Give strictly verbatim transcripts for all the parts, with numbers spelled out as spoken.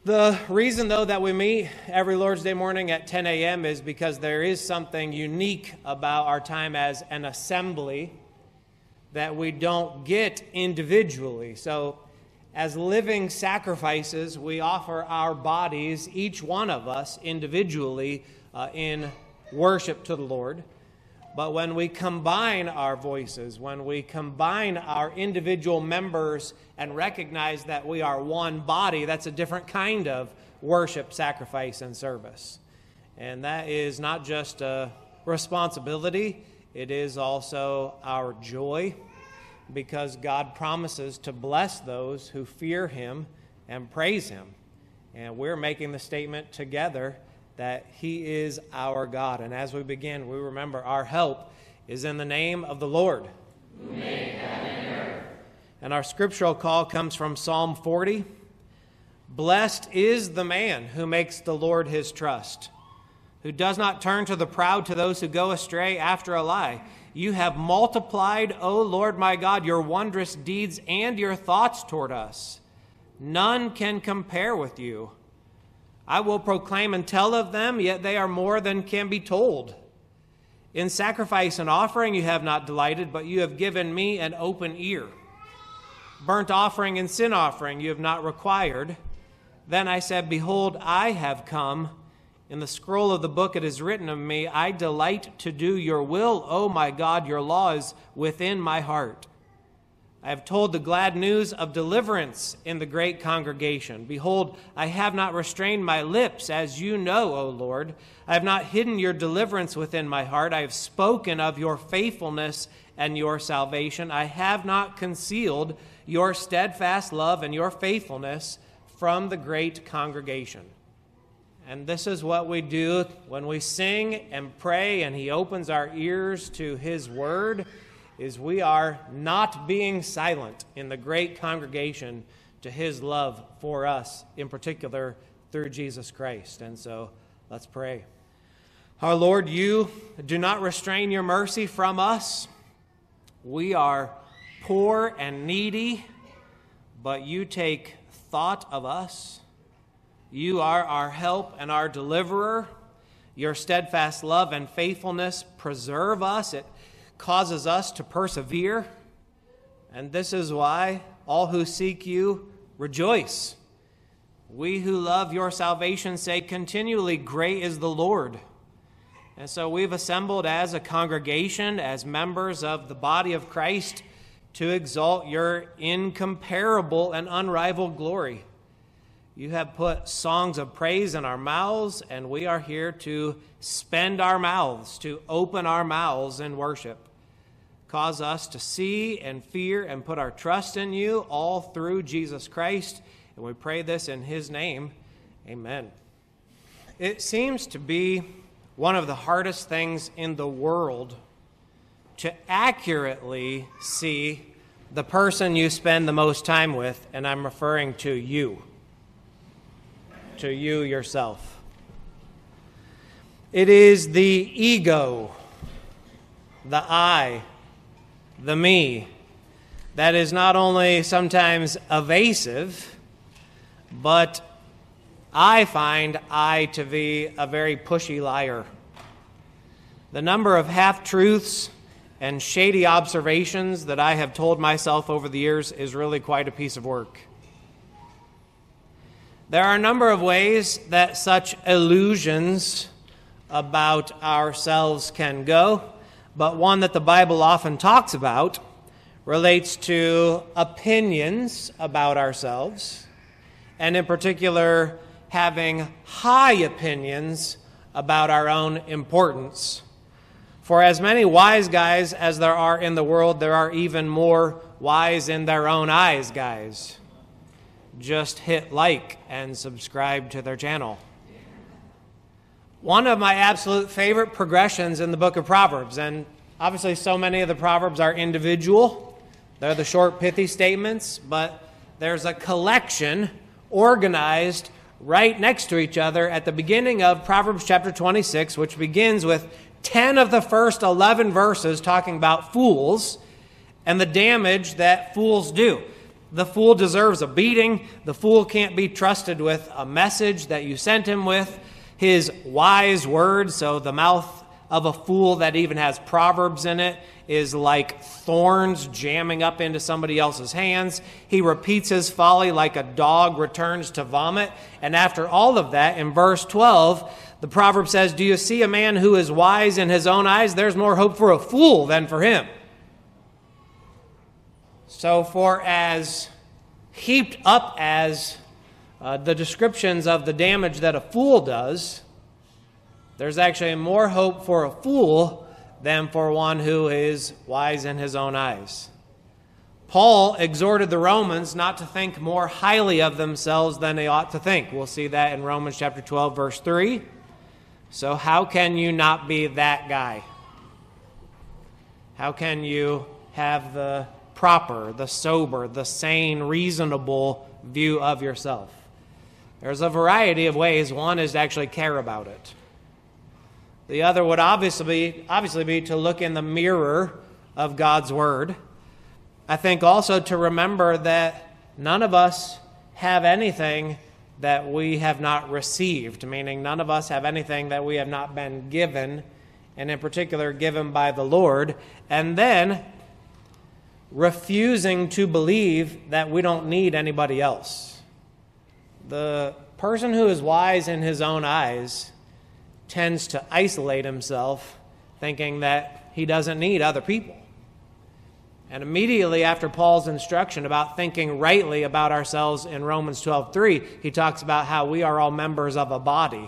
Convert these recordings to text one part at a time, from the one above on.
The reason, though, that we meet every Lord's Day morning at ten a.m. is because there is something unique about our time as an assembly that we don't get individually. So, as living sacrifices, we offer our bodies, each one of us individually, uh, in worship to the Lord. But when we combine our voices, when we combine our individual members and recognize that we are one body, that's a different kind of worship, sacrifice, and service. And that is not just a responsibility, it is also our joy, because God promises to bless those who fear Him and praise Him. And we're making the statement together that He is our God. And as we begin, we remember our help is in the name of the Lord, who made heaven and earth. And our scriptural call comes from Psalm forty. Blessed is the man who makes the Lord his trust, who does not turn to the proud, to those who go astray after a lie. You have multiplied, O Lord my God, your wondrous deeds and your thoughts toward us. None can compare with you. I will proclaim and tell of them, yet they are more than can be told. In sacrifice and offering you have not delighted, but you have given me an open ear. Burnt offering and sin offering you have not required. Then I said, behold, I have come. In the scroll of the book it is written of me, I delight to do your will, O my God, your law is within my heart. I have told the glad news of deliverance in the great congregation. Behold, I have not restrained my lips, as you know, O Lord. I have not hidden your deliverance within my heart. I have spoken of your faithfulness and your salvation. I have not concealed your steadfast love and your faithfulness from the great congregation. And this is what we do when we sing and pray and He opens our ears to His word, is we are not being silent in the great congregation to His love for us, in particular through Jesus Christ. And so let's pray. Our Lord, you do not restrain your mercy from us. We are poor and needy, but you take thought of us. You are our help and our deliverer. Your steadfast love and faithfulness preserve us. It causes us to persevere. And this is why all who seek you rejoice. We who love your salvation say continually, great is the Lord. And so we've assembled as a congregation, as members of the body of Christ, to exalt your incomparable and unrivaled glory. You have put songs of praise in our mouths, and we are here to spend our mouths, to open our mouths in worship. Cause us to see and fear and put our trust in you all through Jesus Christ. And we pray this in His name. Amen. It seems to be one of the hardest things in the world to accurately see the person you spend the most time with, and I'm referring to you. To you yourself. It is the ego, the I, the me, that is not only sometimes evasive, but I find I to be a very pushy liar. The number of half-truths and shady observations that I have told myself over the years is really quite a piece of work. There are a number of ways that such illusions about ourselves can go, but one that the Bible often talks about relates to opinions about ourselves, and in particular, having high opinions about our own importance. For as many wise guys as there are in the world, there are even more wise in their own eyes guys. Just hit like and subscribe to their channel. One of my absolute favorite progressions in the book of Proverbs, and obviously so many of the Proverbs are individual. They're the short, pithy statements, but there's a collection organized right next to each other at the beginning of Proverbs chapter twenty-six, which begins with ten of the first eleven verses talking about fools and the damage that fools do. The fool deserves a beating. The fool can't be trusted with a message that you sent him with. His wise words, so the mouth of a fool that even has proverbs in it, is like thorns jamming up into somebody else's hands. He repeats his folly like a dog returns to vomit. And after all of that, in verse twelve, the proverb says, do you see a man who is wise in his own eyes? There's more hope for a fool than for him. So for as heaped up as uh, the descriptions of the damage that a fool does, there's actually more hope for a fool than for one who is wise in his own eyes. Paul exhorted the Romans not to think more highly of themselves than they ought to think. We'll see that in Romans chapter twelve, verse three. So how can you not be that guy? How can you have the proper, the sober, the sane, reasonable view of yourself? There's a variety of ways. One is to actually care about it. The other would obviously be, obviously be to look in the mirror of God's Word. I think also to remember that none of us have anything that we have not received, meaning none of us have anything that we have not been given, and in particular given by the Lord, and then refusing to believe that we don't need anybody else. The person who is wise in his own eyes tends to isolate himself, thinking that he doesn't need other people. And immediately after Paul's instruction about thinking rightly about ourselves in Romans twelve three, he talks about how we are all members of a body,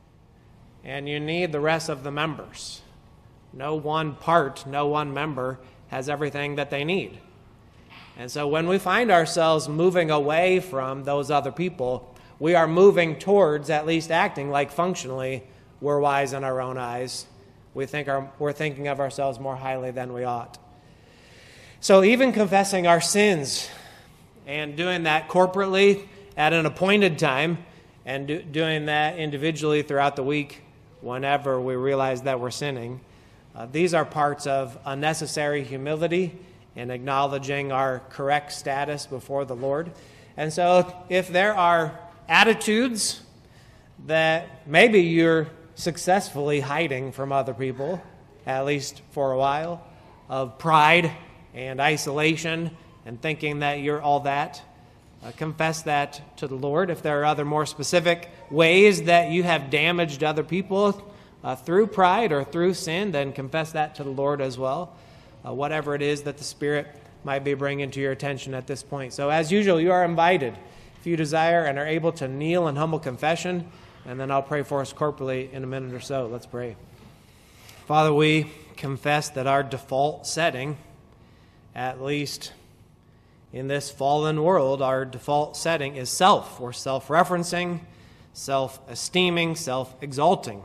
and you need the rest of the members. No one part, no one member has everything that they need. And so when we find ourselves moving away from those other people, we are moving towards at least acting like functionally we're wise in our own eyes. We think our, we're thinking of ourselves more highly than we ought. So even confessing our sins and doing that corporately at an appointed time and do, doing that individually throughout the week whenever we realize that we're sinning, uh, these are parts of a necessary humility and acknowledging our correct status before the Lord. And so if there are attitudes that maybe you're successfully hiding from other people, at least for a while, of pride and isolation and thinking that you're all that, uh, confess that to the Lord. If there are other more specific ways that you have damaged other people uh, through pride or through sin, then confess that to the Lord as well. Uh, whatever it is that the Spirit might be bringing to your attention at this point. So as usual, you are invited, if you desire and are able, to kneel in humble confession, and then I'll pray for us corporately in a minute or so. Let's pray. Father, we confess that our default setting, at least in this fallen world, our default setting is self. We're self-referencing, self-esteeming, self-exalting.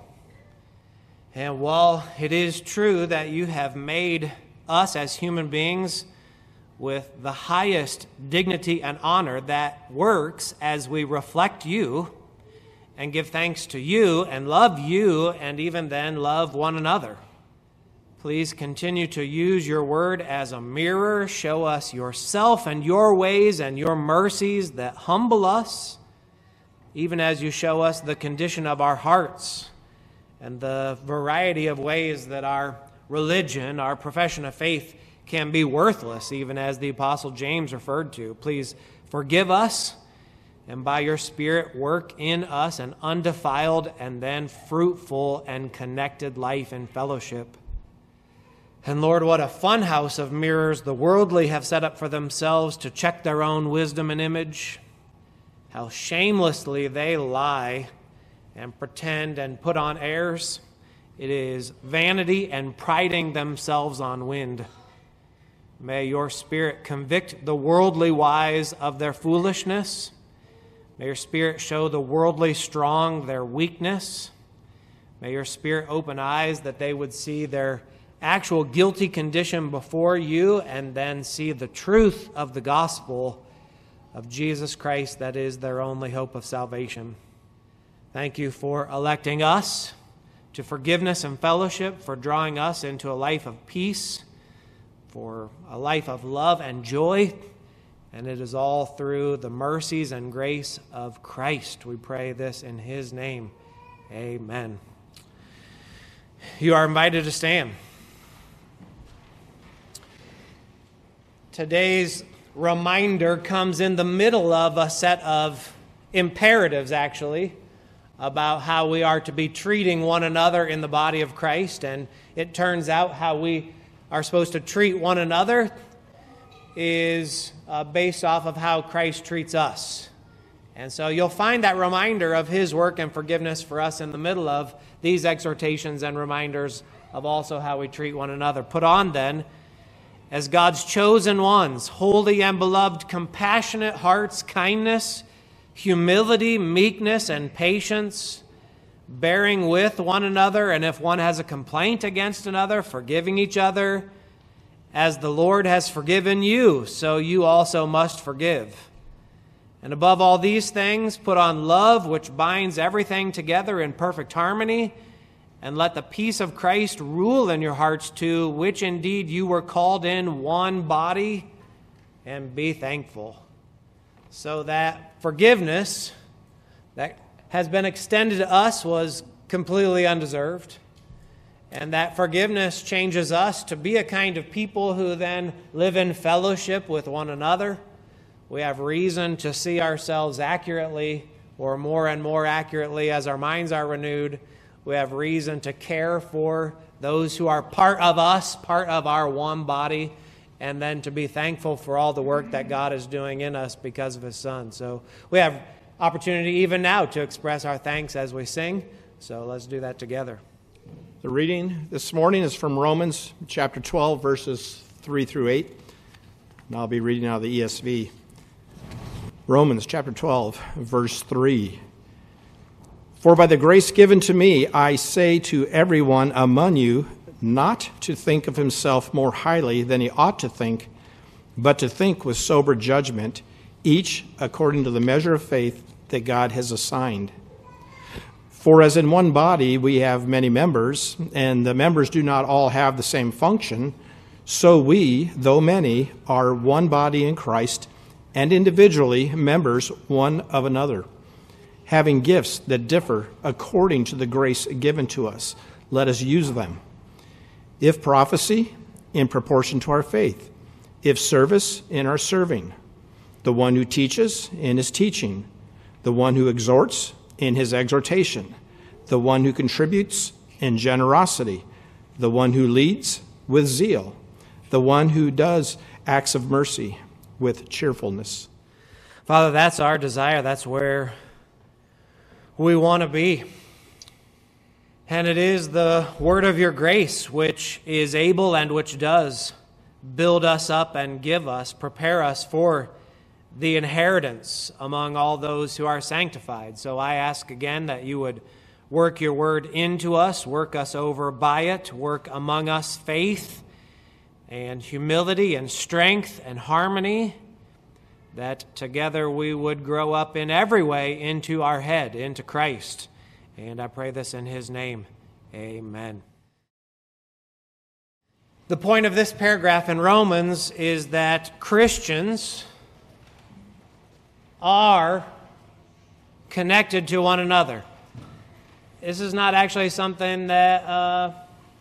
And while it is true that you have made us as human beings with the highest dignity and honor that works as we reflect you and give thanks to you and love you and even then love one another, please continue to use your word as a mirror. Show us yourself and your ways and your mercies that humble us, even as you show us the condition of our hearts and the variety of ways that our religion, our profession of faith, can be worthless, even as the Apostle James referred to. Please forgive us, and by your Spirit work in us an undefiled and then fruitful and connected life in fellowship. And Lord, what a fun house of mirrors the worldly have set up for themselves to check their own wisdom and image. How shamelessly they lie and pretend and put on airs. It is vanity and priding themselves on wind. May your Spirit convict the worldly wise of their foolishness. May your Spirit show the worldly strong their weakness. May your Spirit open eyes that they would see their actual guilty condition before you and then see the truth of the gospel of Jesus Christ that is their only hope of salvation. Thank you for electing us to forgiveness and fellowship, for drawing us into a life of peace, for a life of love and joy, And it is all through the mercies and grace of Christ. We pray this in his name. Amen. You are invited to stand. Today's reminder comes in the middle of a set of imperatives, actually, about how we are to be treating one another in the body of Christ. And it turns out how we are supposed to treat one another is uh, based off of how Christ treats us. And so you'll find that reminder of his work and forgiveness for us in the middle of these exhortations and reminders of also how we treat one another. Put on then, as God's chosen ones, holy and beloved, compassionate hearts, kindness, humility, meekness, and patience, bearing with one another, and if one has a complaint against another, forgiving each other. As the Lord has forgiven you, so you also must forgive. And above all these things, put on love, which binds everything together in perfect harmony, and let the peace of Christ rule in your hearts too, which indeed you were called in one body, and be thankful. So that forgiveness that has been extended to us was completely undeserved. And that forgiveness changes us to be a kind of people who then live in fellowship with one another. We have reason to see ourselves accurately, or more and more accurately as our minds are renewed. We have reason to care for those who are part of us, part of our one body, and then to be thankful for all the work that God is doing in us because of his Son. So we have opportunity even now to express our thanks as we sing. So let's do that together. The reading this morning is from Romans chapter twelve, verses three through eight. And I'll be reading out of the E S V. Romans chapter twelve, verse three. For by the grace given to me, I say to everyone among you, not to think of himself more highly than he ought to think, but to think with sober judgment, each according to the measure of faith that God has assigned. For as in one body we have many members, and the members do not all have the same function, so we, though many, are one body in Christ, and individually members one of another. Having gifts that differ according to the grace given to us, let us use them. If prophecy, in proportion to our faith. If service, in our serving. The one who teaches, in his teaching. The one who exhorts, in his exhortation. The one who contributes, in generosity. The one who leads, with zeal. The one who does acts of mercy, with cheerfulness. Father, that's our desire. That's where we want to be. And it is the word of your grace which is able and which does build us up and give us, prepare us for the inheritance among all those who are sanctified. So I ask again that you would work your word into us, work us over by it, work among us faith and humility and strength and harmony, that together we would grow up in every way into our head, into Christ. And I pray this in his name. Amen. The point of this paragraph in Romans is that Christians are connected to one another. This is not actually something that uh,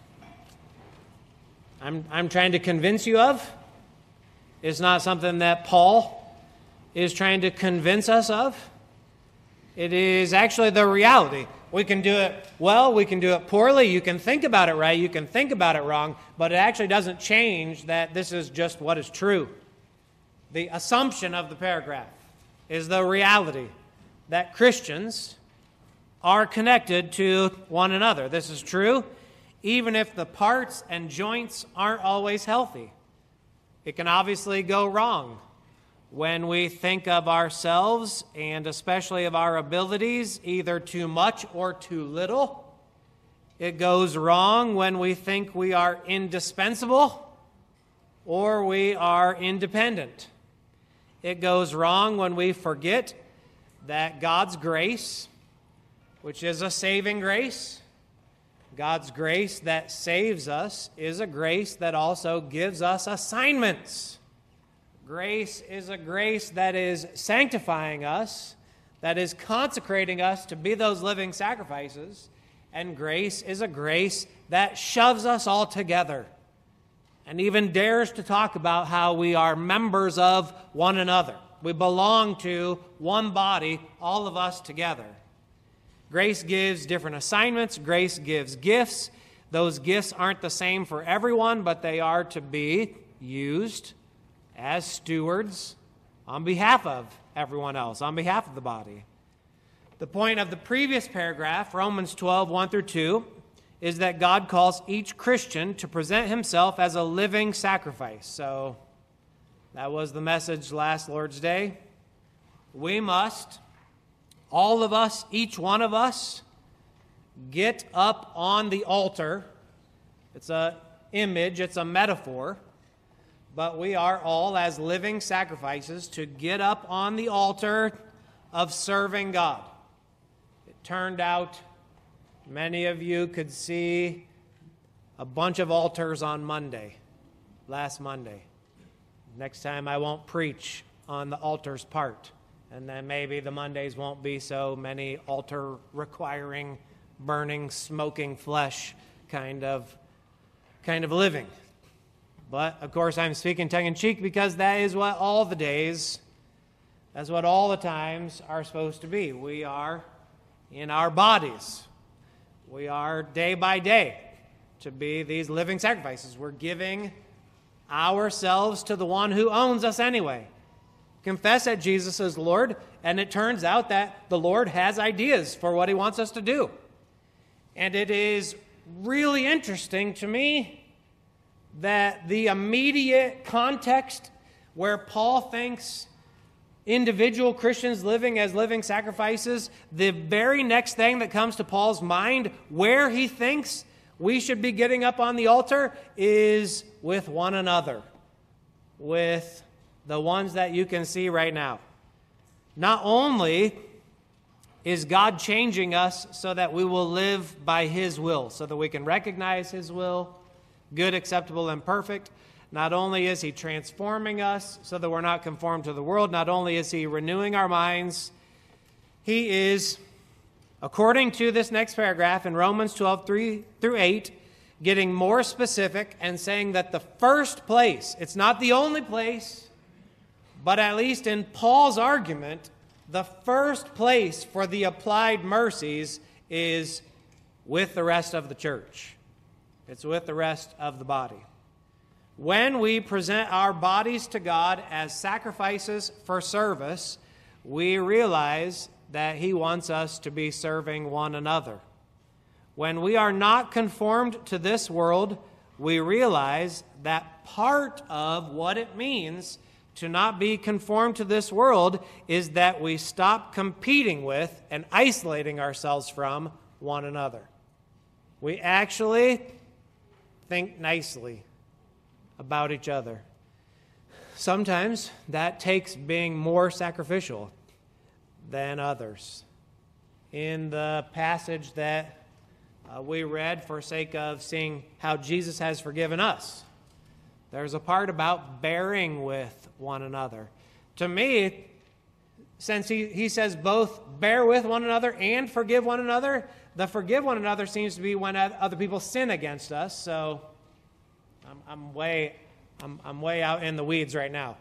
I'm, I'm trying to convince you of. It's not something that Paul is trying to convince us of. It is actually the reality. We can do it well, we can do it poorly, you can think about it right, you can think about it wrong, but it actually doesn't change that this is just what is true. The assumption of the paragraph is the reality that Christians are connected to one another. This is true even if the parts and joints aren't always healthy. It can obviously go wrong when we think of ourselves, and especially of our abilities, either too much or too little. It goes wrong when we think we are indispensable or we are independent. It goes wrong when we forget that God's grace, which is a saving grace, God's grace that saves us, is a grace that also gives us assignments. Grace is a grace that is sanctifying us, that is consecrating us to be those living sacrifices. And grace is a grace that shoves us all together and even dares to talk about how we are members of one another. We belong to one body, all of us together. Grace gives different assignments. Grace gives gifts. Those gifts aren't the same for everyone, but they are to be used as stewards on behalf of everyone else, on behalf of the body. The point of the previous paragraph, Romans twelve, one through two, is that God calls each Christian to present himself as a living sacrifice. So that was the message last Lord's Day. We must, all of us, each one of us, get up on the altar. It's an image, it's a metaphor, but we are all, as living sacrifices, to get up on the altar of serving God. It turned out many of you could see a bunch of altars on Monday, last Monday. Next time I won't preach on the altar's part, and then maybe the Mondays won't be so many altar-requiring, burning, smoking flesh kind of, kind of living. But, of course, I'm speaking tongue-in-cheek because that is what all the days, that's what all the times are supposed to be. We are in our bodies. We are day by day to be these living sacrifices. We're giving ourselves to the one who owns us anyway. Confess that Jesus is Lord, and it turns out that the Lord has ideas for what he wants us to do. And it is really interesting to me that the immediate context where Paul thinks individual Christians living as living sacrifices, the very next thing that comes to Paul's mind where he thinks we should be getting up on the altar is with one another, with the ones that you can see right now. Not only is God changing us so that we will live by his will, so that we can recognize his will, good, acceptable, and perfect. Not only is he transforming us so that we're not conformed to the world, not only is he renewing our minds, he is, according to this next paragraph in Romans twelve, three through eight, getting more specific and saying that the first place, it's not the only place, but at least in Paul's argument, the first place for the applied mercies is with the rest of the church. It's with the rest of the body. When we present our bodies to God as sacrifices for service, we realize that he wants us to be serving one another. When we are not conformed to this world, we realize that part of what it means to not be conformed to this world is that we stop competing with and isolating ourselves from one another. We actually think nicely about each other. Sometimes that takes being more sacrificial than others. In the passage that uh, we read for sake of seeing how Jesus has forgiven us, there's a part about bearing with one another. To me, since he, he says both bear with one another and forgive one another, the forgive one another seems to be when other people sin against us. So I'm, I'm way I'm, I'm way out in the weeds right now.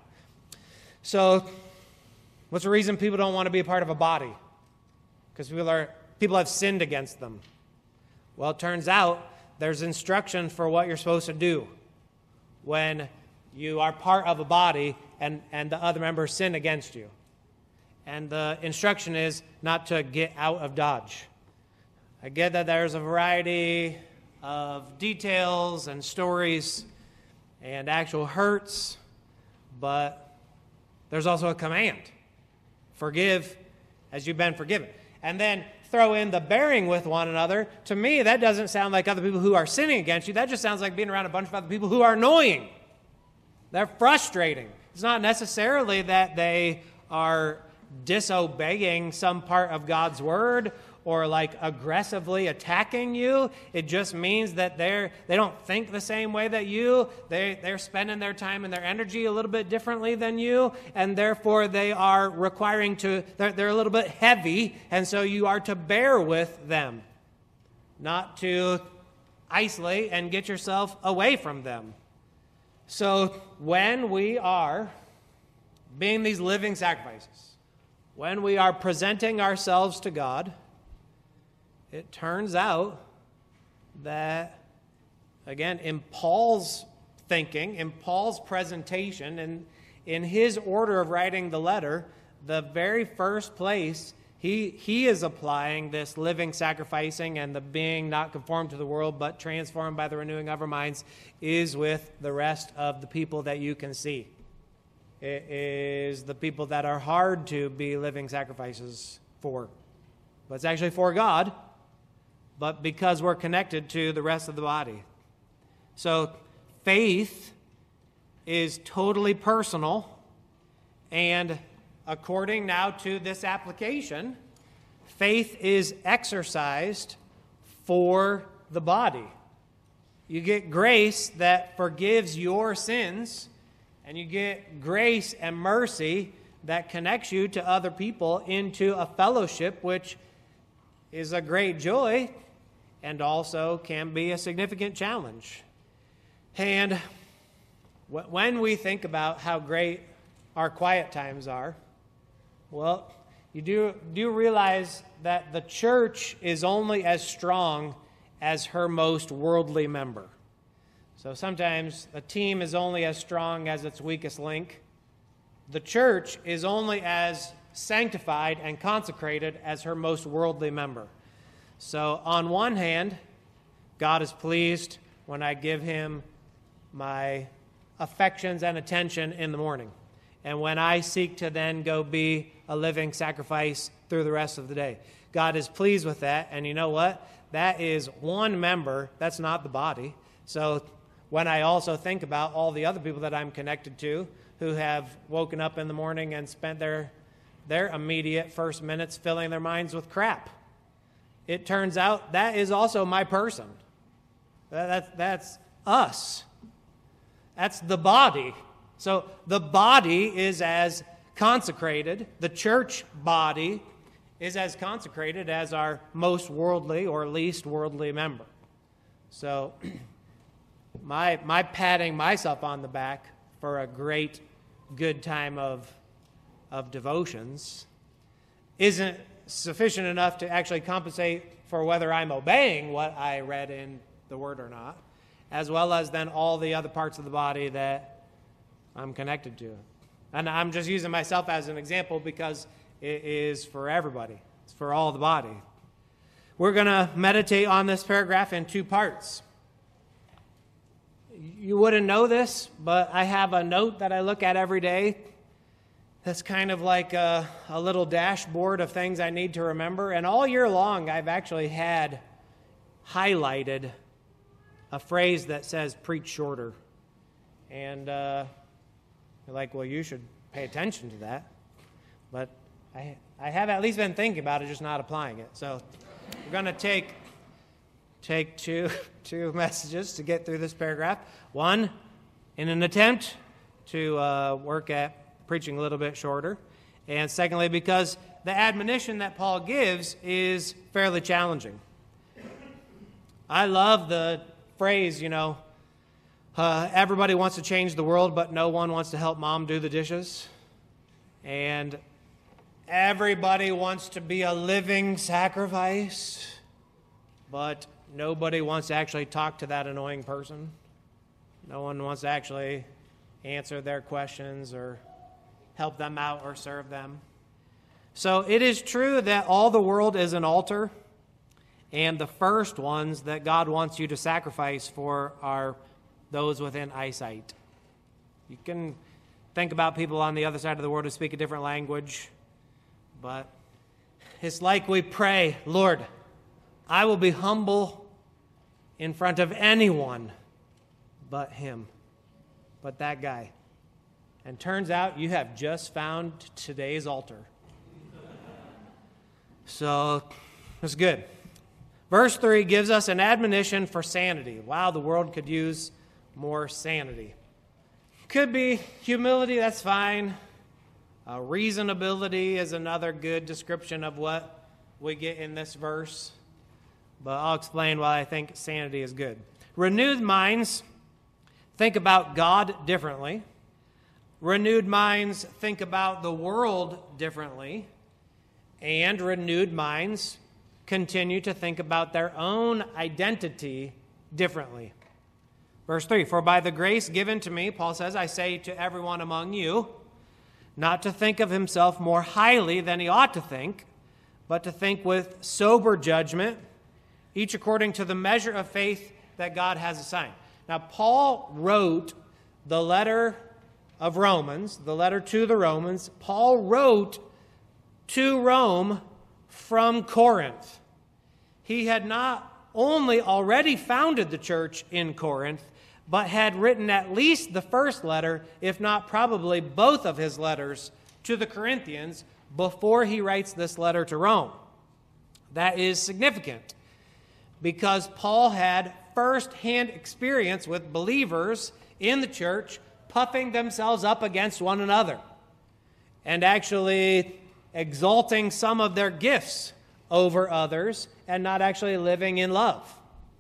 So what's the reason people don't want to be a part of a body? Because people are people have sinned against them. Well, it turns out there's instruction for what you're supposed to do when you are part of a body and, and the other members sin against you. And the instruction is not to get out of Dodge. I get that there's a variety of details and stories and actual hurts, but there's also a command. Forgive as you've been forgiven. And then throw in the bearing with one another. To me, that doesn't sound like other people who are sinning against you. That just sounds like being around a bunch of other people who are annoying. They're frustrating. It's not necessarily that they are disobeying some part of God's word or like aggressively attacking you. It just means that they're they don't think the same way that you. They they're spending their time and their energy a little bit differently than you, and therefore they are requiring to they're, they're a little bit heavy, and so you are to bear with them, not to isolate and get yourself away from them. So when we are being these living sacrifices, when we are presenting ourselves to God, it turns out that, again, in Paul's thinking, in Paul's presentation, and in his order of writing the letter, the very first place he, he is applying this living sacrificing and the being not conformed to the world but transformed by the renewing of our minds is with the rest of the people that you can see. It is the people that are hard to be living sacrifices for. But it's actually for God, but because we're connected to the rest of the body. So faith is totally personal, and according now to this application, faith is exercised for the body. You get grace that forgives your sins, and you get grace and mercy that connects you to other people into a fellowship, which is a great joy and also can be a significant challenge. And when we think about how great our quiet times are, well, you do, do realize that the church is only as strong as her most worldly member. So sometimes a team is only as strong as its weakest link. The church is only as sanctified and consecrated as her most worldly member. So on one hand, God is pleased when I give him my affections and attention in the morning, and when I seek to then go be a living sacrifice through the rest of the day. God is pleased with that, and you know what? That is one member. That's not the body. So when I also think about all the other people that I'm connected to who have woken up in the morning and spent their, their immediate first minutes filling their minds with crap, it turns out that is also my person. That, that, that's us. That's the body. So the body is as consecrated, the church body is as consecrated as our most worldly or least worldly member. So my, my patting myself on the back for a great, good time of, of devotions isn't sufficient enough to actually compensate for whether I'm obeying what I read in the Word or not, as well as then all the other parts of the body that I'm connected to. And I'm just using myself as an example because it is for everybody. It's for all the body. We're going to meditate on this paragraph in two parts. You wouldn't know this, but I have a note that I look at every day that's kind of like a, a little dashboard of things I need to remember. And all year long, I've actually had highlighted a phrase that says, preach shorter. And uh, you're like, well, you should pay attention to that. But I, I have at least been thinking about it, just not applying it. So we're going to take, take two, two messages to get through this paragraph. One, in an attempt to uh, work at preaching a little bit shorter. And secondly, because the admonition that Paul gives is fairly challenging. I love the phrase, you know, uh, everybody wants to change the world, but no one wants to help mom do the dishes. And everybody wants to be a living sacrifice, but nobody wants to actually talk to that annoying person. No one wants to actually answer their questions or help them out or serve them. So it is true that all the world is an altar, and the first ones that God wants you to sacrifice for are those within eyesight. You can think about people on the other side of the world who speak a different language, but it's like we pray, Lord, I will be humble in front of anyone but him, but that guy. And turns out you have just found today's altar. So it's good. Verse three gives us an admonition for sanity. Wow, the world could use more sanity. Could be humility, that's fine. Uh, reasonability is another good description of what we get in this verse. But I'll explain why I think sanity is good. Renewed minds think about God differently. Renewed minds think about the world differently. And renewed minds continue to think about their own identity differently. Verse three, for by the grace given to me, Paul says, I say to everyone among you, not to think of himself more highly than he ought to think, but to think with sober judgment, each according to the measure of faith that God has assigned. Now, Paul wrote the letter of Romans, the letter to the Romans. Paul wrote to Rome from Corinth. He had not only already founded the church in Corinth, but had written at least the first letter, if not probably both of his letters, to the Corinthians before he writes this letter to Rome. That is significant because Paul had first-hand experience with believers in the church puffing themselves up against one another and actually exalting some of their gifts over others and not actually living in love.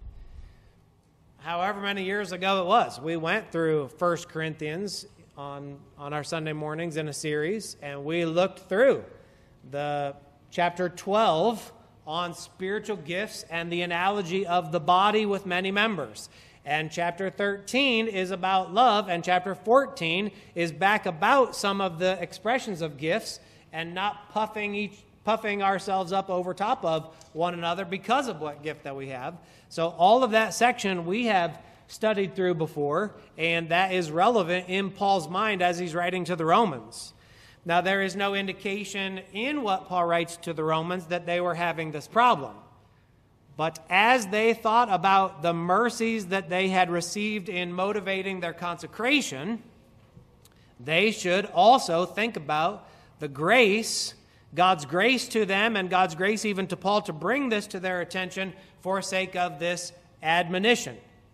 However many years ago it was, we went through First Corinthians on, on our Sunday mornings in a series, and we looked through the chapter twelve on spiritual gifts and the analogy of the body with many members. And chapter thirteen is about love, and chapter fourteen is back about some of the expressions of gifts and not puffing each puffing ourselves up over top of one another because of what gift that we have. So all of that section we have studied through before, and that is relevant in Paul's mind as he's writing to the Romans. Now, there is no indication in what Paul writes to the Romans that they were having this problem. But as they thought about the mercies that they had received in motivating their consecration, they should also think about the grace, God's grace to them and God's grace even to Paul to bring this to their attention for sake of this admonition.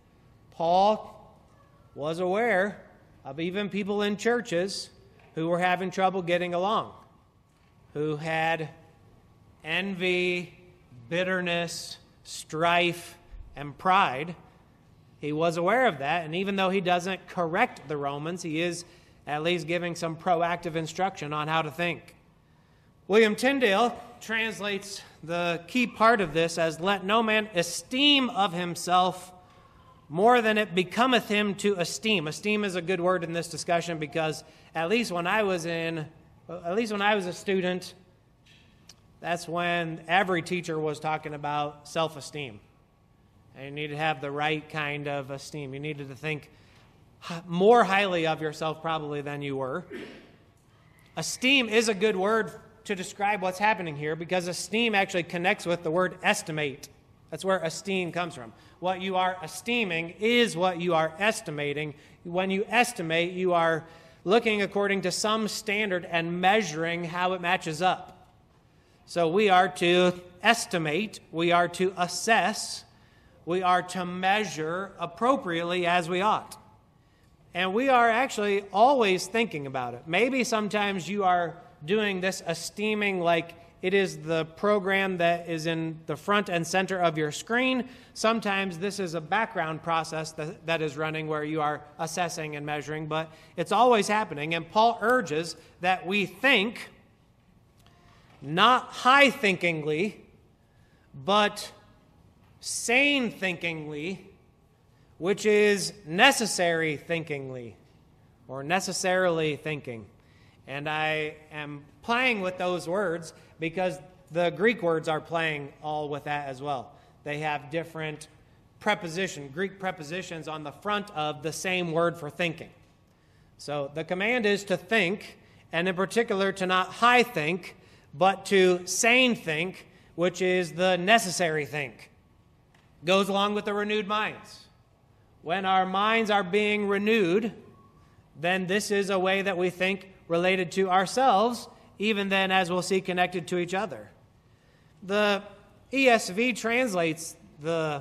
Paul was aware of even people in churches who were having trouble getting along, who had envy, bitterness, strife, and pride. He was aware of that, and even though he doesn't correct the Romans, he is at least giving some proactive instruction on how to think. William Tyndale translates the key part of this as, let no man esteem of himself more than it becometh him to esteem. Esteem is a good word in this discussion because at least when I was in, at least when I was a student, that's when every teacher was talking about self-esteem. And you need to have the right kind of esteem. You needed to think more highly of yourself probably than you were. Esteem is a good word to describe what's happening here because esteem actually connects with the word estimate. That's where esteem comes from. What you are esteeming is what you are estimating. When you estimate, you are looking according to some standard and measuring how it matches up. So we are to estimate, we are to assess, we are to measure appropriately as we ought. And we are actually always thinking about it. Maybe sometimes you are doing this esteeming like it is the program that is in the front and center of your screen. Sometimes this is a background process that, that is running where you are assessing and measuring, but it's always happening. And Paul urges that we think not high-thinkingly, but sane-thinkingly, which is necessary thinkingly, or necessarily thinking. And I am playing with those words because the Greek words are playing all with that as well. They have different preposition, Greek prepositions on the front of the same word for thinking. So the command is to think, and in particular to not high think, but to sane think, which is the necessary think. Goes along with the renewed minds. When our minds are being renewed, then this is a way that we think related to ourselves, even then, as we'll see, connected to each other. The E S V translates the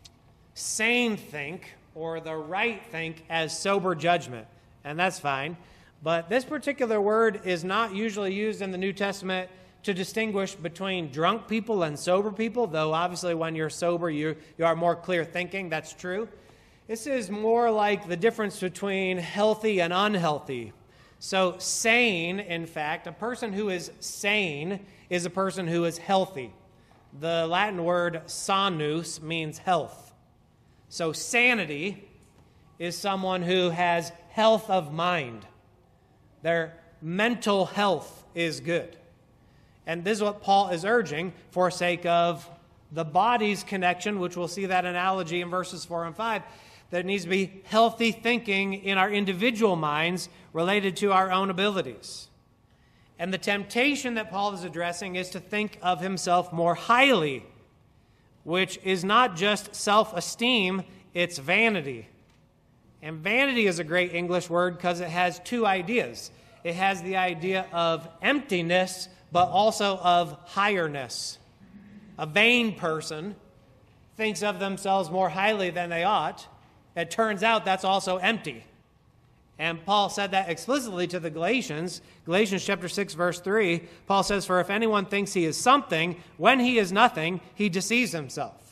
sane think or the right think as sober judgment, and that's fine. But this particular word is not usually used in the New Testament to distinguish between drunk people and sober people, though obviously when you're sober, you, you are more clear thinking. That's true. This is more like the difference between healthy and unhealthy. So sane, in fact, a person who is sane is a person who is healthy. The Latin word sanus means health. So sanity is someone who has health of mind. Their mental health is good. And this is what Paul is urging for sake of the body's connection, which we'll see that analogy in verses four and five. There needs to be healthy thinking in our individual minds related to our own abilities. And the temptation that Paul is addressing is to think of himself more highly, which is not just self-esteem, it's vanity. And vanity is a great English word because it has two ideas. It has the idea of emptiness, but also of highness. A vain person thinks of themselves more highly than they ought. It turns out that's also empty. And Paul said that explicitly to the Galatians. Galatians chapter six, verse three, Paul says, "For if anyone thinks he is something, when he is nothing, he deceives himself."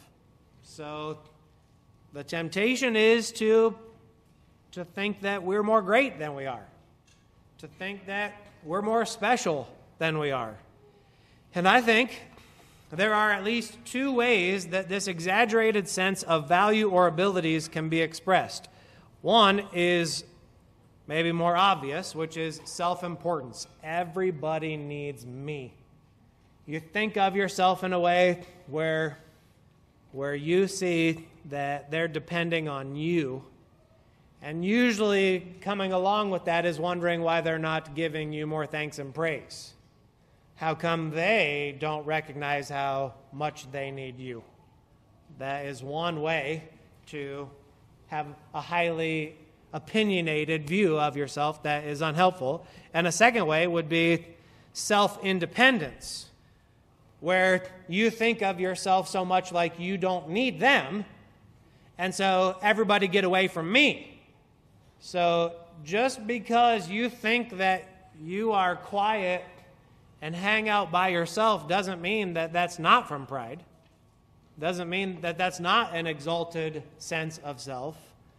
So the temptation is to, to think that we're more great than we are, to think that we're more special than we are. And I think there are at least two ways that this exaggerated sense of value or abilities can be expressed. One is maybe more obvious, which is self-importance. Everybody needs me. You think of yourself in a way where, where you see that they're depending on you. And usually coming along with that is wondering why they're not giving you more thanks and praise. How come they don't recognize how much they need you? That is one way to have a highly opinionated view of yourself that is unhelpful. And a second way would be self-independence, where you think of yourself so much like you don't need them, and so everybody get away from me. So just because you think that you are quiet and hang out by yourself doesn't mean that that's not from pride. Doesn't mean that that's not an exalted sense of self,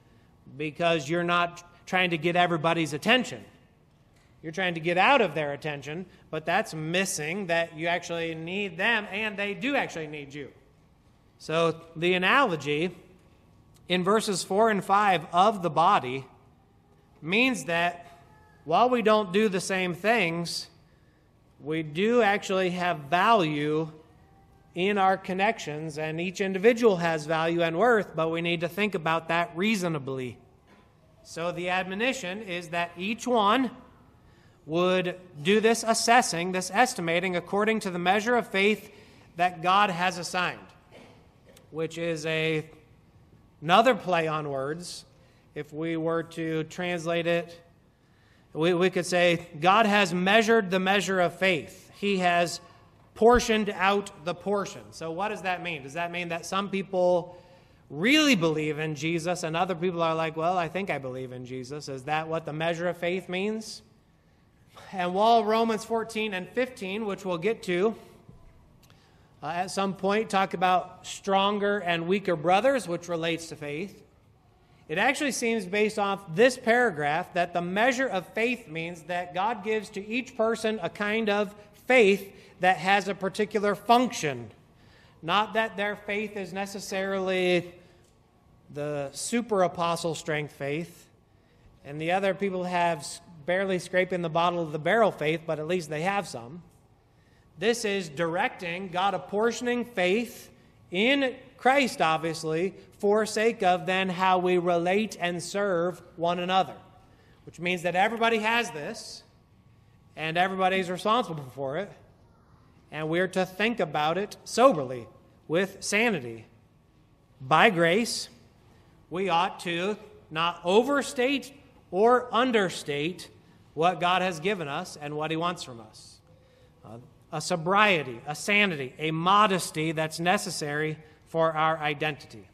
because you're not trying to get everybody's attention. You're trying to get out of their attention, but that's missing that you actually need them, and they do actually need you. So the analogy in verses four and five of the body means that while we don't do the same things, we do actually have value in our connections, and each individual has value and worth, but we need to think about that reasonably. So the admonition is that each one would do this assessing, this estimating, according to the measure of faith that God has assigned, which is a, another play on words. If we were to translate it, we, we could say, God has measured the measure of faith. He has portioned out the portion. So what does that mean? Does that mean that some people really believe in Jesus and other people are like, well, I think I believe in Jesus? Is that what the measure of faith means? And while Romans fourteen and fifteen, which we'll get to uh, at some point, talk about stronger and weaker brothers, which relates to faith, it actually seems based off this paragraph that the measure of faith means that God gives to each person a kind of faith that has a particular function. Not that their faith is necessarily the super apostle strength faith, and the other people have barely scraping the bottom of the barrel faith, but at least they have some. This is directing, God apportioning faith in Christ, obviously, for sake of then how we relate and serve one another, which means that everybody has this, and everybody's responsible for it, and we're to think about it soberly, with sanity. By grace, we ought to not overstate or understate what God has given us and what He wants from us. Uh, a sobriety, a sanity, a modesty that's necessary for our identity.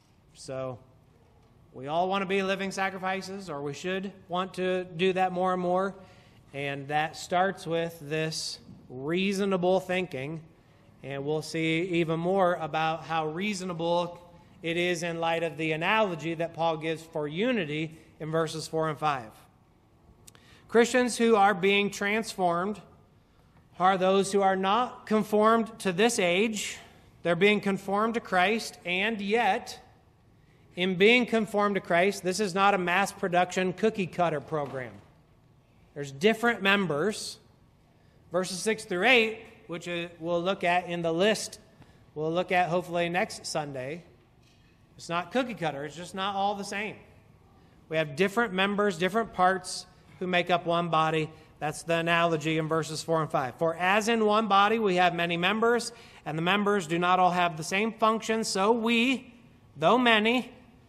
So we all want to be living sacrifices, or we should want to do that more and more, and that starts with this reasonable thinking, and we'll see even more about how reasonable it is in light of the analogy that Paul gives for unity in verses four and five. Christians who are being transformed are those who are not conformed to this age. They're being conformed to Christ, and yet, in being conformed to Christ, this is not a mass production cookie cutter program. There's different members. Verses six through eight, which we'll look at in the list, we'll look at hopefully next Sunday. It's not cookie cutter. It's just not all the same. We have different members, different parts who make up one body. That's the analogy in verses four and five. For as in one body we have many members, and the members do not all have the same function, so we, though many,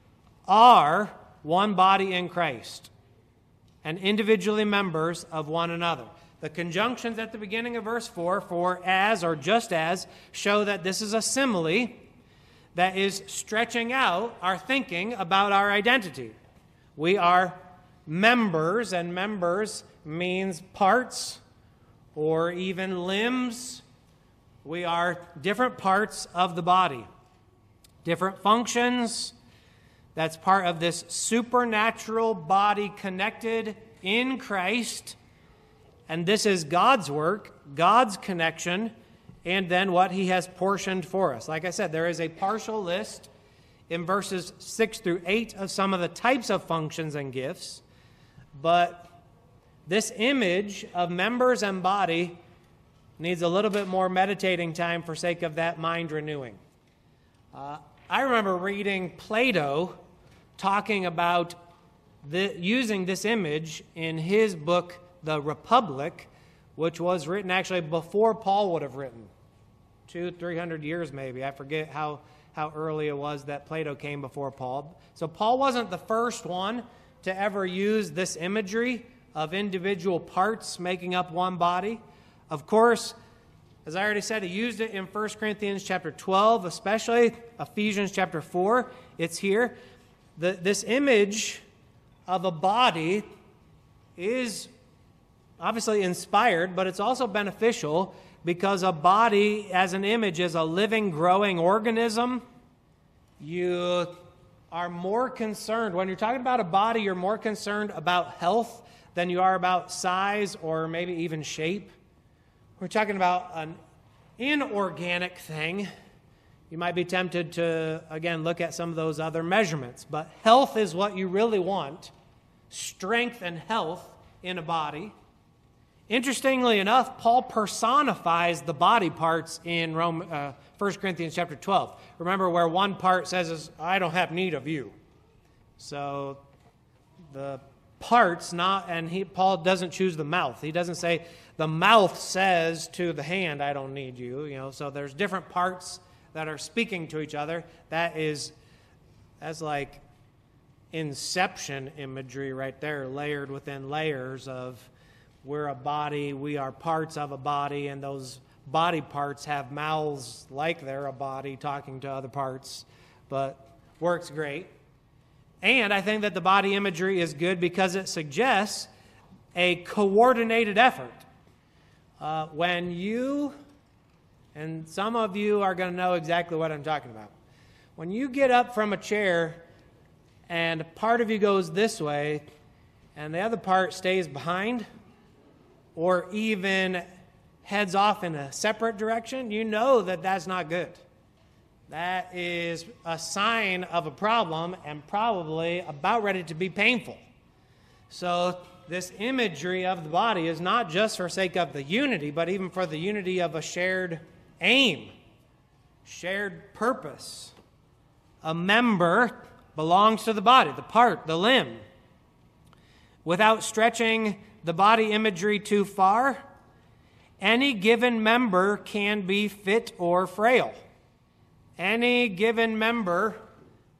are one body in Christ, and individually members of one another. The conjunctions at the beginning of verse four, for as or just as, show that this is a simile that is stretching out our thinking about our identity. We are members, and members means parts or even limbs. We are different parts of the body, different functions. That's part of this supernatural body connected in Christ. And this is God's work, God's connection, and then what he has portioned for us. Like I said, there is a partial list in verses six through eight of some of the types of functions and gifts, but this image of members and body needs a little bit more meditating time for sake of that mind renewing. Uh, I remember reading Plato talking about the, using this image in his book, The Republic, which was written actually before Paul would have written. Two, three hundred years maybe. I forget how, how early it was that Plato came before Paul. So Paul wasn't the first one to ever use this imagery of individual parts making up one body. Of course, as I already said, he used it in First Corinthians chapter twelve, especially Ephesians chapter four. It's here. The, this image of a body is obviously inspired, but it's also beneficial because a body as an image is a living, growing organism. You are more concerned, when you're talking about a body, you're more concerned about health than you are about size or maybe even shape. We're talking about an inorganic thing. You might be tempted to, again, look at some of those other measurements, but health is what you really want, strength and health in a body. Interestingly enough, Paul personifies the body parts in Rome, uh, First Corinthians chapter twelve. Remember where one part says, I don't have need of you. So the parts, not, and he, Paul doesn't choose the mouth. He doesn't say, the mouth says to the hand, I don't need you. You know, so there's different parts that are speaking to each other. That is, that's like inception imagery right there, layered within layers of we're a body, we are parts of a body, and those body parts have mouths like they're a body talking to other parts, but works great. And I think that the body imagery is good because it suggests a coordinated effort. Uh, when you, and some of you are going to know exactly what I'm talking about. When you get up from a chair and part of you goes this way and the other part stays behind, or even heads off in a separate direction, you know that that's not good. That is a sign of a problem and probably about ready to be painful. So this imagery of the body is not just for sake of the unity, but even for the unity of a shared aim, shared purpose. A member belongs to the body, the part, the limb. Without stretching the body imagery too far, any given member can be fit or frail. Any given member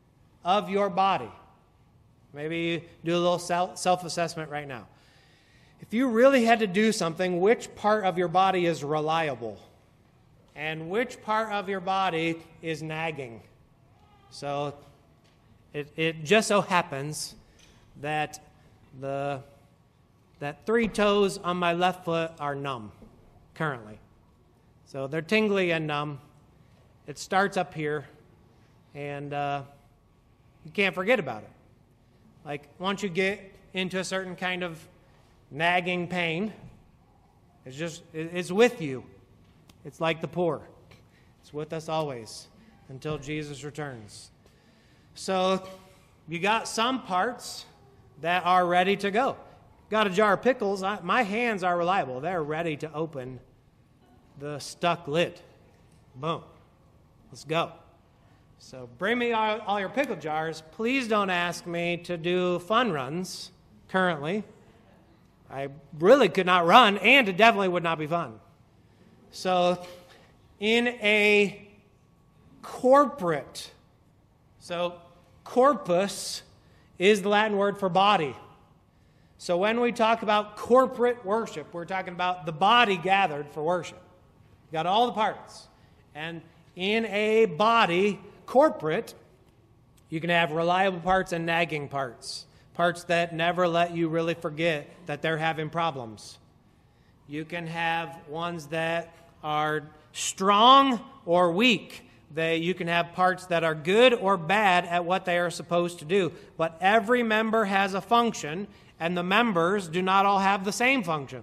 of your body. Maybe do a little self-assessment right now. If you really had to do something, which part of your body is reliable? And which part of your body is nagging? So it, it just so happens that the that three toes on my left foot are numb currently. So they're tingly and numb. It starts up here, and uh, you can't forget about it. Like, once you get into a certain kind of nagging pain, it's just, it's with you. It's like the poor. It's with us always until Jesus returns. So you got some parts that are ready to go. Got a jar of pickles. I, my hands are reliable. They're ready to open the stuck lid. Boom. Let's go. So bring me all, all your pickle jars. Please don't ask me to do fun runs currently. I really could not run, and it definitely would not be fun. So in a corporate, so corpus is the Latin word for body. So when we talk about corporate worship, we're talking about the body gathered for worship. You got all the parts. And in a body, corporate, you can have reliable parts and nagging parts. Parts that never let you really forget that they're having problems. You can have ones that are strong or weak. They, you can have parts that are good or bad at what they are supposed to do. But every member has a function, and the members do not all have the same function.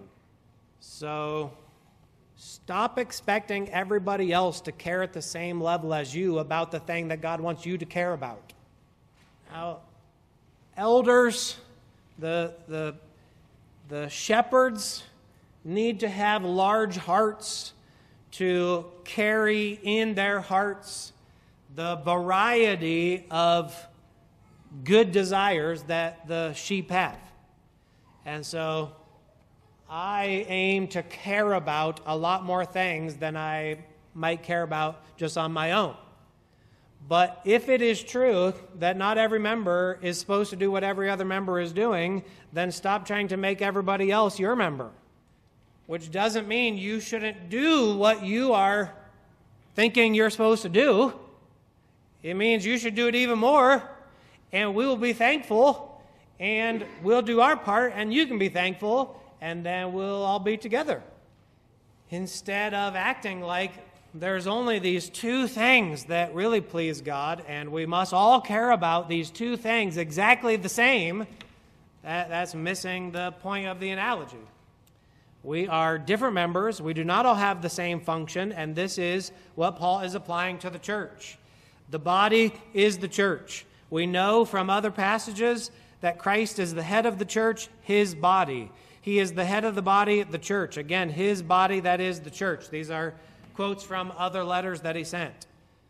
So stop expecting everybody else to care at the same level as you about the thing that God wants you to care about. Now, elders, the, the, the shepherds need to have large hearts to carry in their hearts the variety of good desires that the sheep have. And so I aim to care about a lot more things than I might care about just on my own. But if it is true that not every member is supposed to do what every other member is doing, then stop trying to make everybody else your member. Which doesn't mean you shouldn't do what you are thinking you're supposed to do. It means you should do it even more, and we will be thankful, and we'll do our part, and you can be thankful, and then we'll all be together. Instead of acting like there's only these two things that really please God, and we must all care about these two things exactly the same, that, that's missing the point of the analogy. We are different members. We do not all have the same function, and this is what Paul is applying to the church. The body is the church. We know from other passages that Christ is the head of the church, his body. He is the head of the body, the church. Again, his body, that is the church. These are quotes from other letters that he sent.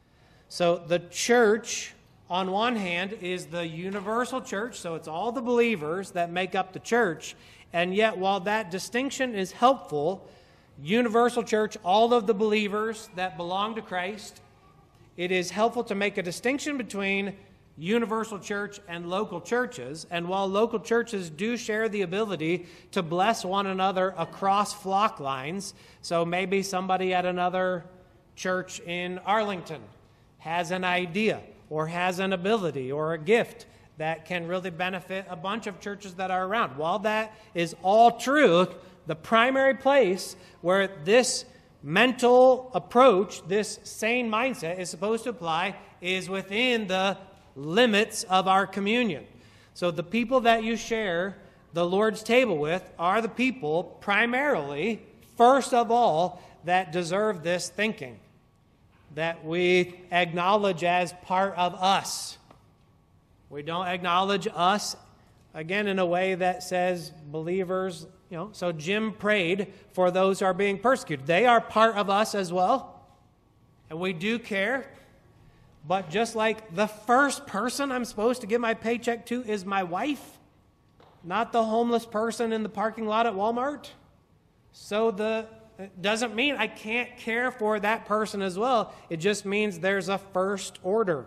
So the church, on one hand, is the universal church, so it's all the believers that make up the church. And yet, while that distinction is helpful, universal church, all of the believers that belong to Christ, it is helpful to make a distinction between universal church and local churches. And while local churches do share the ability to bless one another across flock lines, so maybe somebody at another church in Arlington has an idea or has an ability or a gift that can really benefit a bunch of churches that are around. While that is all true, the primary place where this mental approach, this sane mindset is supposed to apply is within the limits of our communion. So the people that you share the Lord's table with are the people primarily, first of all, that deserve this thinking, that we acknowledge as part of us. We don't acknowledge us, again, in a way that says believers, you know, so Jim prayed for those who are being persecuted. They are part of us as well, and we do care. But just like the first person I'm supposed to give my paycheck to is my wife, not the homeless person in the parking lot at Walmart. So the it doesn't mean I can't care for that person as well. It just means there's a first order.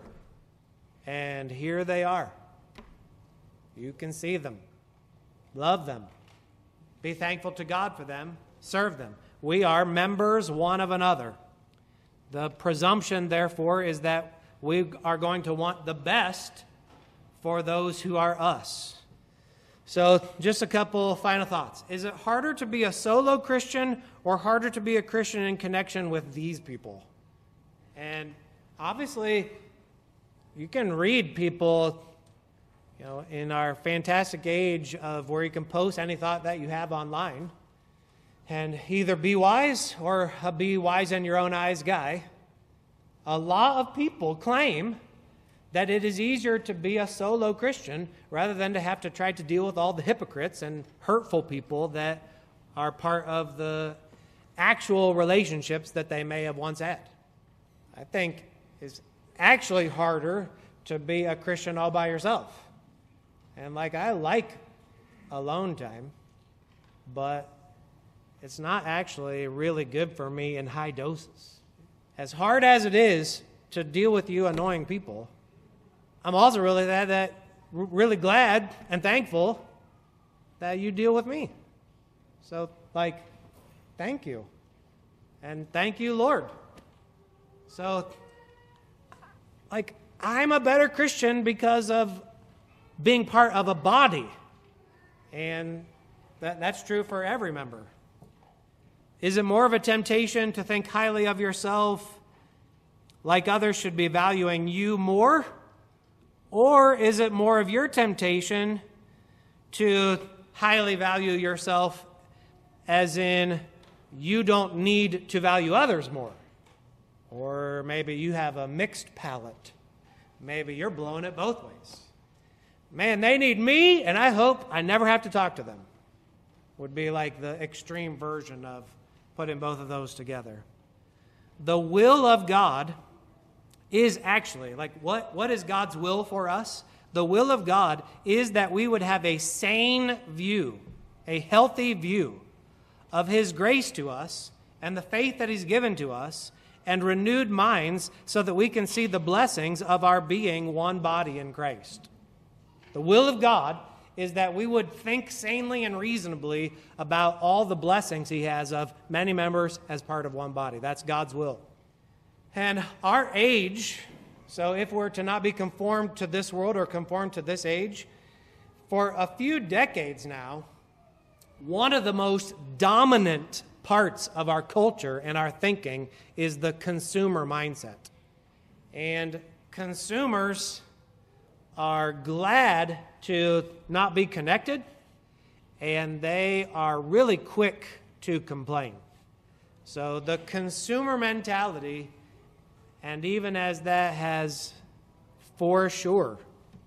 And here they are. You can see them. Love them. Be thankful to God for them. Serve them. We are members one of another. The presumption, therefore, is that we are going to want the best for those who are us. So just a couple final thoughts. Is it harder to be a solo Christian or harder to be a Christian in connection with these people? And obviously, you can read people, you know, in our fantastic age of where you can post any thought that you have online and either be wise or a be wise in your own eyes guy. A lot of people claim that it is easier to be a solo Christian rather than to have to try to deal with all the hypocrites and hurtful people that are part of the actual relationships that they may have once had. I think it's actually harder to be a Christian all by yourself. And like, I like alone time, but it's not actually really good for me in high doses. As hard as it is to deal with you annoying people, I'm also really glad that really glad and thankful that you deal with me. So, like, thank you. And thank you, Lord. So, like, I'm a better Christian because of being part of a body. And that, that's true for every member. Is it more of a temptation to think highly of yourself, like others should be valuing you more? Or is it more of your temptation to highly value yourself as in you don't need to value others more? Or maybe you have a mixed palate. Maybe you're blowing it both ways. Man, they need me, and I hope I never have to talk to them. Would be like the extreme version of putting both of those together. The will of God is actually, like, what, what is God's will for us? The will of God is that we would have a sane view, a healthy view of His grace to us and the faith that He's given to us, and renewed minds so that we can see the blessings of our being one body in Christ. The will of God is that we would think sanely and reasonably about all the blessings He has of many members as part of one body. That's God's will. And our age, so if we're to not be conformed to this world or conformed to this age, for a few decades now, one of the most dominant parts of our culture and our thinking is the consumer mindset. And consumers are glad to not be connected, and they are really quick to complain. So the consumer mentality, and even as that has for sure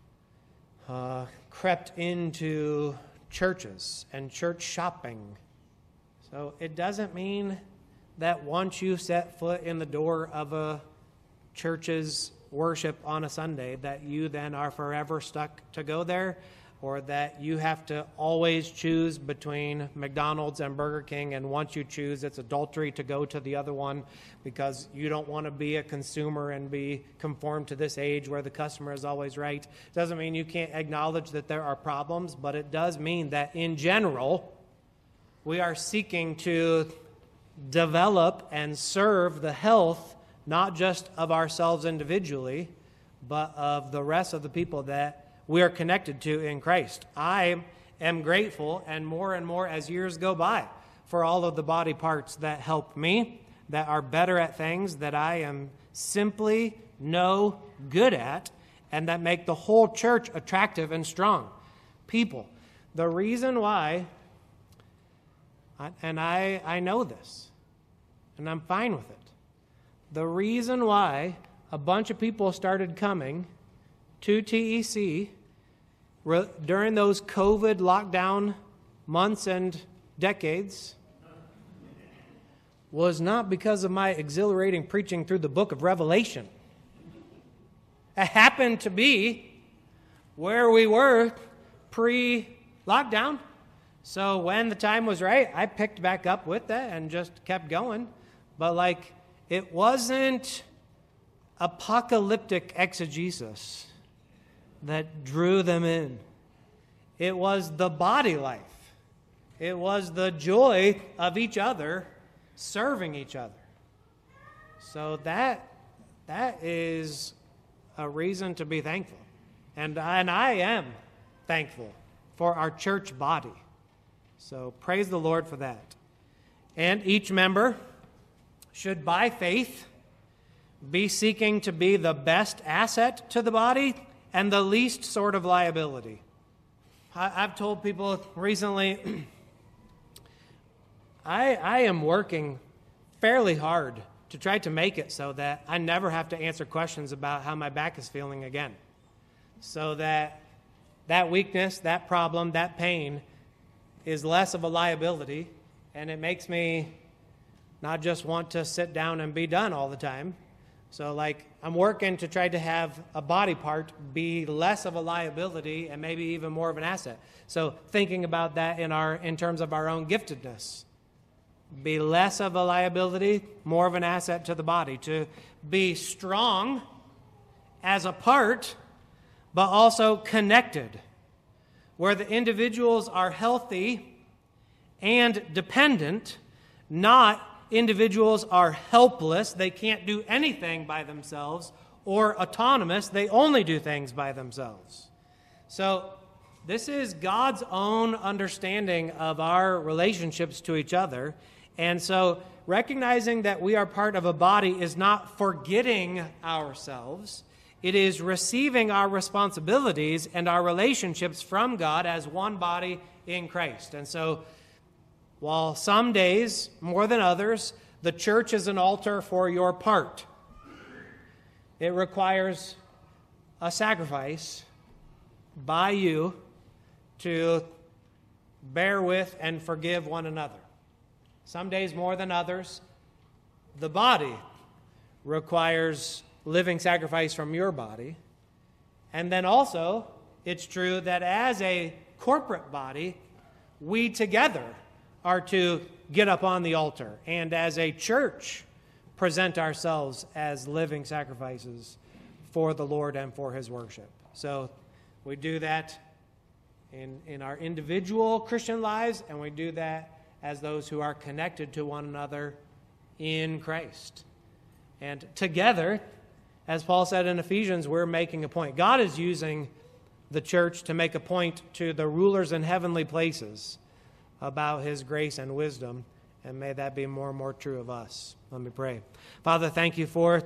uh, crept into churches and church shopping, so it doesn't mean that once you set foot in the door of a church's worship on a Sunday that you then are forever stuck to go there, or that you have to always choose between McDonald's and Burger King, and once you choose, it's adultery to go to the other one because you don't want to be a consumer and be conformed to this age where the customer is always right. Doesn't mean you can't acknowledge that there are problems, but it does mean that in general, we are seeking to develop and serve the health not just of ourselves individually, but of the rest of the people that we are connected to in Christ. I am grateful, and more and more as years go by, for all of the body parts that help me, that are better at things that I am simply no good at, and that make the whole church attractive and strong. People, the reason why, and I, I know this, and I'm fine with it, the reason why a bunch of people started coming to T E C re- during those COVID lockdown months and decades was not because of my exhilarating preaching through the book of Revelation. It happened to be where we were pre-lockdown. So when the time was right, I picked back up with that and just kept going. But like, it wasn't apocalyptic exegesis that drew them in. It was the body life. It was the joy of each other serving each other. So that that is a reason to be thankful. And, and I am thankful for our church body. So praise the Lord for that. And each member should, by faith, be seeking to be the best asset to the body and the least sort of liability. I, I've told people recently, I, I am working fairly hard to try to make it so that I never have to answer questions about how my back is feeling again. So that that weakness, that problem, that pain is less of a liability, and it makes me not just want to sit down and be done all the time. So like I'm working to try to have a body part be less of a liability and maybe even more of an asset. So thinking about that in our in terms of our own giftedness. Be less of a liability, more of an asset to the body. To be strong as a part, but also connected. Where the individuals are healthy and dependent, not individuals are helpless, they can't do anything by themselves, or autonomous, they only do things by themselves. So this is God's own understanding of our relationships to each other. And so recognizing that we are part of a body is not forgetting ourselves. It is receiving our responsibilities and our relationships from God as one body in Christ. And so while some days, more than others, the church is an altar for your part, it requires a sacrifice by you to bear with and forgive one another. Some days more than others, the body requires living sacrifice from your body. And then also, it's true that as a corporate body, we together are to get up on the altar and as a church present ourselves as living sacrifices for the Lord and for His worship. So we do that in, in our individual Christian lives, and we do that as those who are connected to one another in Christ. And together, as Paul said in Ephesians, we're making a point. God is using the church to make a point to the rulers in heavenly places about His grace and wisdom, and may that be more and more true of us. Let me pray. Father, thank you for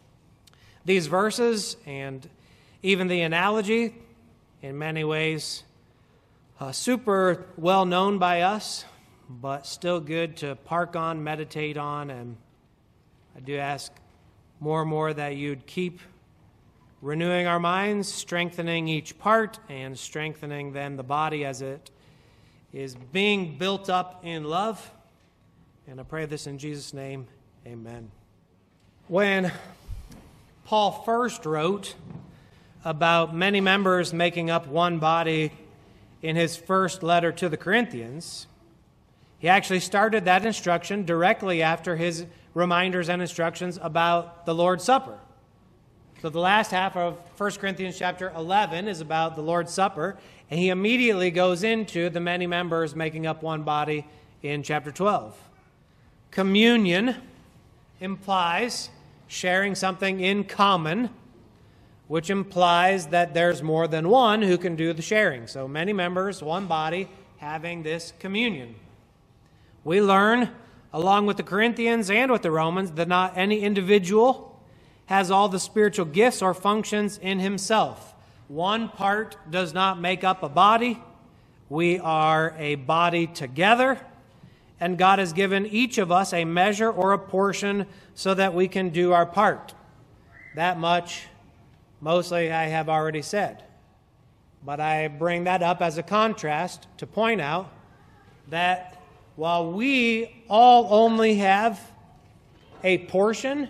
these verses and even the analogy, in many ways uh, super well known by us, but still good to park on, meditate on, and I do ask more and more that you'd keep renewing our minds, strengthening each part, and strengthening then the body as it is being built up in love. And I pray this in Jesus' name, amen. When Paul first wrote about many members making up one body in his first letter to the Corinthians, he actually started that instruction directly after his reminders and instructions about the Lord's Supper. So the last half of First Corinthians chapter eleven is about the Lord's Supper, and he immediately goes into the many members making up one body in chapter twelve. Communion implies sharing something in common, which implies that there's more than one who can do the sharing. So many members, one body, having this communion. We learn, along with the Corinthians and with the Romans, that not any individual has all the spiritual gifts or functions in himself. One part does not make up a body. We are a body together, and God has given each of us a measure or a portion so that we can do our part. That much, mostly, I have already said. But I bring that up as a contrast to point out that while we all only have a portion,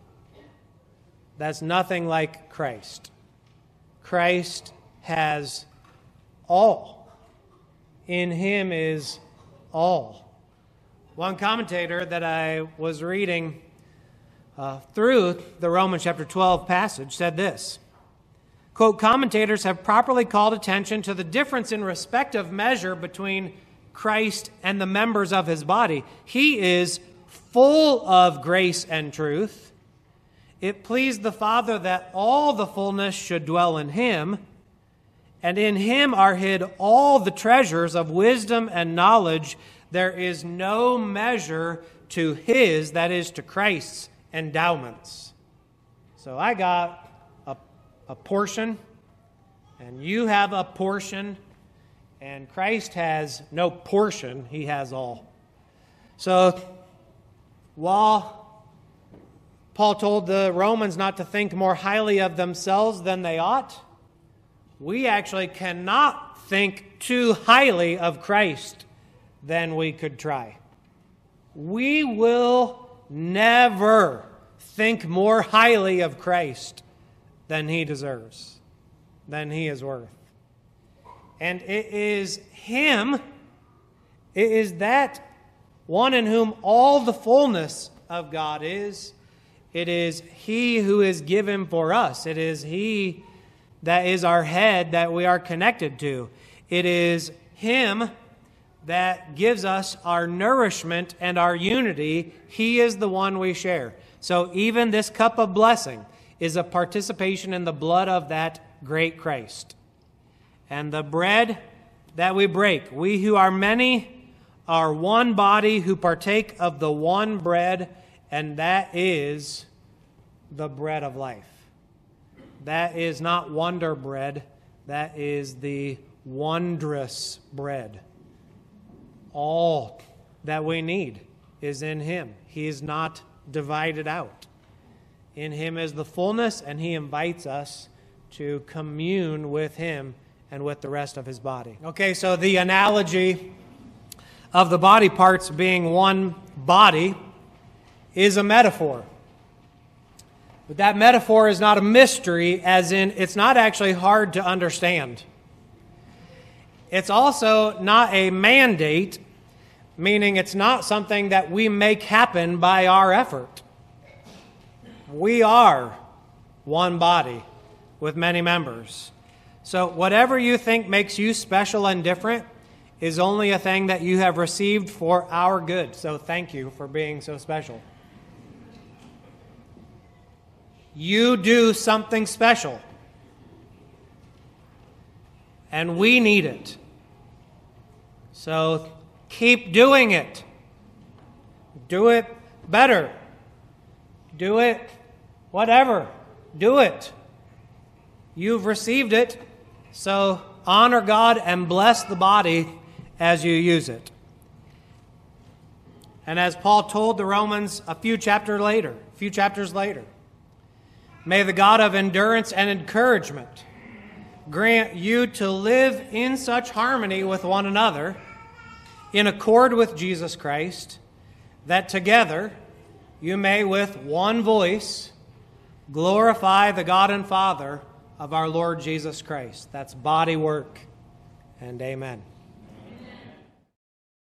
that's nothing like Christ. Christ has all. In Him is all. One commentator that I was reading uh, through the Romans chapter twelve passage said this, quote, commentators have properly called attention to the difference in respective measure between Christ and the members of his body. He is full of grace and truth. It pleased the Father that all the fullness should dwell in him, and in him are hid all the treasures of wisdom and knowledge. There is no measure to his, that is, to Christ's endowments. So I got a, a portion, and you have a portion, and Christ has no portion, he has all. So while Paul told the Romans not to think more highly of themselves than they ought, we actually cannot think too highly of Christ than we could try. We will never think more highly of Christ than he deserves, than he is worth. And it is him, it is that one in whom all the fullness of God is. It is he who is given for us. It is he that is our head that we are connected to. It is him that gives us our nourishment and our unity. He is the one we share. So even this cup of blessing is a participation in the blood of that great Christ. And the bread that we break, we who are many are one body who partake of the one bread, and that is the bread of life. That is not wonder bread, that is the wondrous bread. All that we need is in him. He is not divided out. In him is the fullness, and he invites us to commune with him and with the rest of his body. Okay, so the analogy of the body parts being one body is a metaphor. But that metaphor is not a mystery, as in it's not actually hard to understand. It's also not a mandate, meaning it's not something that we make happen by our effort. We are one body with many members. So whatever you think makes you special and different is only a thing that you have received for our good. So thank you for being so special. You do something special, and we need it. So keep doing it. Do it better. Do it whatever. Do it. You've received it, so honor God and bless the body as you use it. And as Paul told the Romans a few chapters later, a few chapters later, may the God of endurance and encouragement grant you to live in such harmony with one another, in accord with Jesus Christ, that together you may with one voice glorify the God and Father of our Lord Jesus Christ. That's body work, and amen.